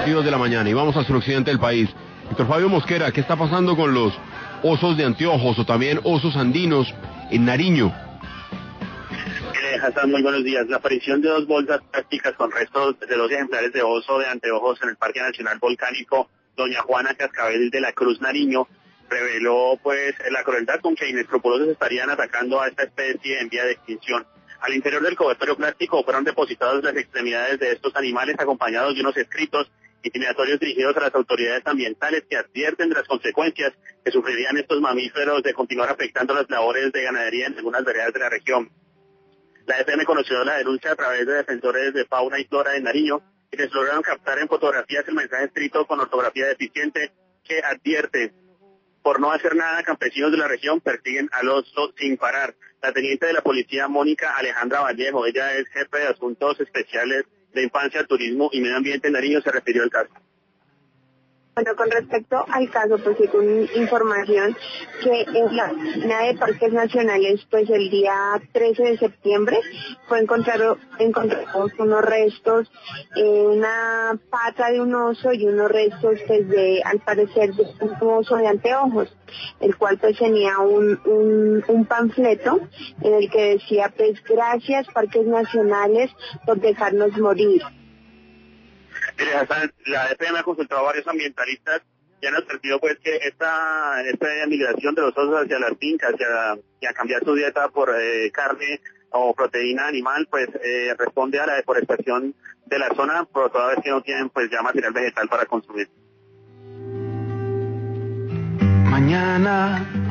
nativos de la mañana y vamos al suroccidente del país. Víctor Fabio Mosquera, ¿qué está pasando con los osos de anteojos o también osos andinos en Nariño? Hassan, muy buenos días. La aparición de dos bolsas plásticas con restos de 2 ejemplares de oso de anteojos en el Parque Nacional Volcánico Doña Juana Cascabel de la Cruz, Nariño, reveló pues la crueldad con que inescrupulosos estarían atacando a esta especie en vía de extinción. Al interior del cobertorio plástico fueron depositadas las extremidades de estos animales acompañados de unos escritos intimidatorios dirigidos a las autoridades ambientales que advierten de las consecuencias que sufrirían estos mamíferos de continuar afectando las labores de ganadería en algunas veredas de la región. La EPM conoció la denuncia a través de defensores de fauna y flora de Nariño, quienes lograron captar en fotografías el mensaje escrito con ortografía deficiente que advierte: por no hacer nada, campesinos de la región persiguen al oso sin parar. La teniente de la policía, Mónica Alejandra Vallejo, ella es jefe de Asuntos Especiales de Infancia, Turismo y Medio Ambiente en Nariño, se refirió al caso. Bueno, con respecto al caso, pues según información que en la oficina de Parques Nacionales, pues el día 13 de septiembre encontramos unos restos, una pata de un oso y unos restos pues al parecer de un oso de anteojos, el cual pues tenía un panfleto en el que decía pues gracias Parques Nacionales por dejarnos morir. Mire, Hassan, la EPM ha consultado a varios ambientalistas y han advertido pues que esta migración de los osos hacia las fincas y a cambiar su dieta por carne o proteína animal, pues responde a la deforestación de la zona, por toda vez que no tienen pues ya material vegetal para consumir. Mañana